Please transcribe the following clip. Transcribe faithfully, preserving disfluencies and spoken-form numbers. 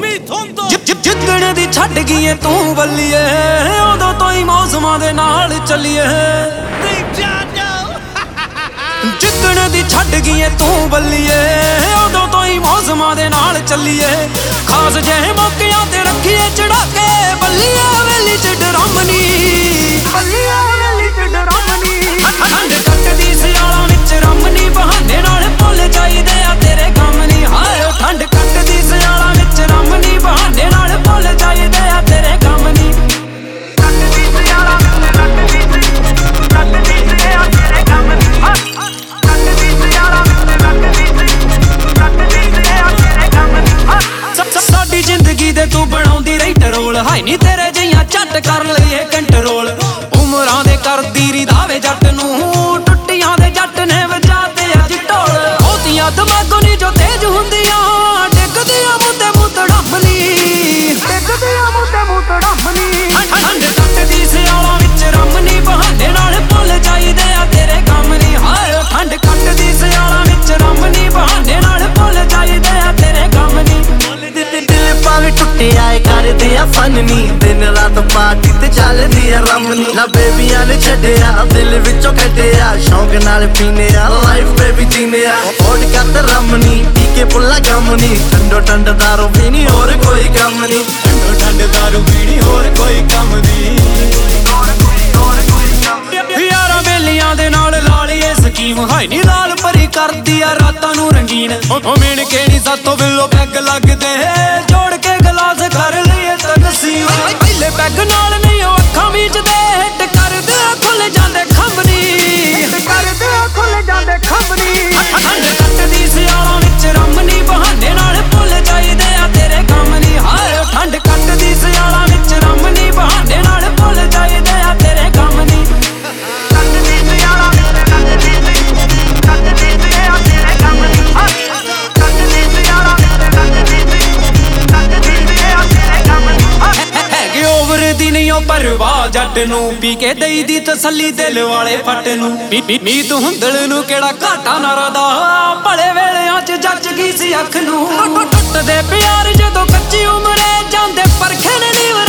ਜਿੱਦਣ ਦੀ ਛੱਡ ਗਈਏ ਤੂੰ ਬੱਲੀਏ ਉਦੋਂ ਤੋਂ ਹੀ ਮੌਸਮਾਂ ਦੇ ਨਾਲ ਚੱਲੀਏ। ਜਿੱਦਣ ਦੀ ਛੱਡ ਗਈਏ ਤੂੰ ਬੱਲੀਏ ਉਦੋਂ ਤੋਂ ਹੀ ਮੌਸਮਾਂ ਦੇ ਨਾਲ ਚੱਲੀਏ। ਖਾਸ ਜਿਹੇ ਮੌਕਿਆਂ ਤੇ ਰੱਖੀਏ ਚੜਾ ਕੇ ਬੱਲੀਏ ਵੇਲੀ ਚ ਡਰਾਮਨੀ, ਬੱਲੀਏ ਵੇਲੀ ਚ ਡਰਾਮਨੀ। ਠੰਡ ਕੱਟਦੀ ਸਿਆਲਾਂ ਵਿੱਚ ਰਮਨੀ ਬਹਾਨੇ ਨਾਲ ਭੁੱਲ ਜਾਈਦੇ ਆ ਤੇਰੇ ਗਮ ਨੀ। ਹਾਏ ਠੰਡ ਕੱਟਦੀ ਸਿਆਲਾਂ ਵਿੱਚ ਰਮਨੀ ਬਹਾਨੇ ਨਾਲ ਭੁੱਲ ਜਾਈਦੇ ਆ ਤੇਰੇ ਗਮ ਨੀ। ਕੱਟਦੀ ਸਿਆਲਾਂ ਵਿੱਚ ਕੱਟਦੀ ਕੱਟਦੀ ਸਿਆਲਾਂ ਤੇਰੇ ਗਮ ਨੀ। ਕੱਟਦੀ ਸਿਆਲਾਂ ਵਿੱਚ ਕੱਟਦੀ ਕੱਟਦੀ ਸਿਆਲਾਂ ਤੇਰੇ ਗਮ ਨੀ। ਸਾਡੀ ਜ਼ਿੰਦਗੀ ਦੇ ਤੂੰ ਬਣਾਉਂਦੀ ਰਹੀ ਟਰੋਲ, ਹਾਈ ਨੀ ਤੇਰੇ ਜਿਹੀਆਂ ਝੱਟ ਕਰ ਲਈਏ ਕੰਟਰੋਲ। ਉਮਰਾਂ ਦੇ ਕਰਦੀ ਰੀ ਦਾਵੇ ਜੱਟ ਨੂੰ ਟੁੱਟੀਆਂ ਦੇ ਜੱਟ ਨੇ ਵਜਾ ਤੇ ਅੱਜ ਢੋਲ। ਬਹੁਤੀਆਂ ਦਿਮਾਗੋਂ ਨੀ ਜੋ ਤੇਜ਼ ਹੁੰਦੀਆਂ ਡਿੱਗਦੀਆਂ ਮੂੰਹ ਤੇ ਮੂੰਹ ਤੜੰਬਨੀ, ਡਿੱਗਦੀਆਂ ਮੂੰਹ ਤੇ ਮੂੰਹ ਤੜੰਬਨੀ। ਠੰਡ ਕੱਟਦੀ ਸਿਆਲਾਂ ਵਿੱਚ ਰਮਨੀ ਬਹਾਨੇ ਨਾਲ ਭੁੱਲ ਜਾਈਦੇ ਆ ਤੇਰੇ ਗਮ ਨੀ। ਹਾਏ ਠੰਡ ਕੱਟਦੀ ਸਿਆਲਾਂ ਵਿੱਚ ਰਮਨੀ ਬਹਾਨੇ ਨਾਲ ਭੁੱਲ ਜਾਈਦੇ ਆ ਤੇਰੇ ਗਮ ਨੀ। ਦਿਲ ਭਾਵੇਂ ਟੁੱਟਿਆ ਏ ਕਰਦੇ ਆ ਫਨ ਨੀ, ਦਿਨ ਰਾਤ ਪਾਰਟੀ ਤੇ ਚੱਲਦੀ ਆ ਰਮਨੀ। ਨਾ ਬੇਬੀਆਂ ਨੇ ਛੱਡਿਆ ਦਿਲ ਵਿੱਚੋਂ ਕੱਢਿਆ ਸ਼ੌਂਕ ਨਾਲ ਪੀਨੇ ਆ ਲਾਈਫ ਬੇਬੀ ਜੀਨੇ ਆ। ਹੋੜ ਕੱਤ ਰਮਨੀ ਪੀ ਕੇ ਪੁੱਲਾ ਗਮ ਨੀ, ਠੰਡੋ ਠੰਡ ਦਾਰੂ ਪੀਣੀ ਹੋਰ ਕੋਈ ਕੰਮ ਨੀ। ਠੰਡੋ ਠੰਡ ਦਾਰੂ ਪੀਣੀ ਹੋਰ ਕੋਈ ਕੰਮ ਨੀ। ਯਾਰਾਂ ਬੇਲੀਆਂ ਦੇ ਨਾਲ ਲਾ ਲਈਏ ਸਕੀਮ, ਹਾਈ ਨੀ ਲਾਲ ਭਰੀ ਕਰਦੀ ਆ ਰਾਤਾਂ ਨੂੰ ਰੰਗੀਨ। ਉਹ ਮਿਣ ਕੇ ਨੀ ਸਾਥੋਂ ਬਿੱਲੋ ਪੈਗ ਲੱਗਦੇ ਜੋੜ ਕੇ ਗਲਾਸ ਕਰ ਲਈਏ ਤਕਸੀਮ। ਪਹਿਲੇ ਪੈਗ ਨਾਲ ਨਹੀਂ ਉਹ ਅੱਖਾਂ ਮੀਚਦੇ ਹਿੱਟ ਕਰਦੇ ਆ ਖੁੱਲ ਜਾਂਦੇ ਖੰਭਨੀ, ਹਿੱਟ ਕਰਦੇ ਆ ਖੁੱਲ ਜਾਂਦੇ ਖੰਭਨੀ। ਠੰਡ ਕੱਟਦੀ ਸਿਆਲਾਂ ਵਿੱਚ ਰਮਨੀ ਬਹਾਨੇ ਨਾਲ ਭੁੱਲ ਜਾਈਦੇ ਆ ਤੇਰੇ ਗਮ ਨੀ। ਹਾਏ ਠੰਡ ਕੱਟਦੀ ਸਿਆਲਾਂ ਵਿੱਚ ਰਮਨੀ ਬਹਾਨੇ ਨਾਲ ਭੁੱਲ ਜਾਈਦੇ ਆ ਤੇਰੇ ਗਮ ਨੀ। ਕੱਟਦੀ ਸਿਆਲਾਂ ਵਿੱਚ ਕੱਟਦੀ ਕੱਟਦੀ ਸਿਆਲਾਂ ਤੇਰੇ ਗਮ ਨੀ। ਕੱਟਦੀ ਸਿਆਲਾਂ ਵਿੱਚ ਕੱਟਦੀ ਕੱਟਦੀ ਸਿਆਲਾਂ ਤੇਰੇ ਗਮ ਨੀ। ਹੈਗੇ ਓਵਰ ਦੀ ਨਹੀਂ ਉਹ ਪਰਵਾਹ ਜੱਟ ਨੂੰ, ਪੀ ਕੇ ਦਈ ਦੀ ਤਸੱਲੀ ਦਿਲ ਵਾਲੇ ਫੱਟ ਨੂੰ। ਮੀਤ ਹੁੰਦਲ ਨੂੰ ਕਿਹੜਾ ਘਾਟਾ ਨਾ ਰਦਾ, ਭਲੇ ਵੇਲਿਆਂ ਚ ਜੱਜ ਗਈ ਸੀ ਅੱਖ ਨੂੰ। ਟੁੱਟਦੇ ਪਿਆਰ ਜਦੋਂ ਕੱਚੀ ਉਮਰੇ ਜਾਂਦੇ ਪਰਖੇ ਨੇ ਨੀਵ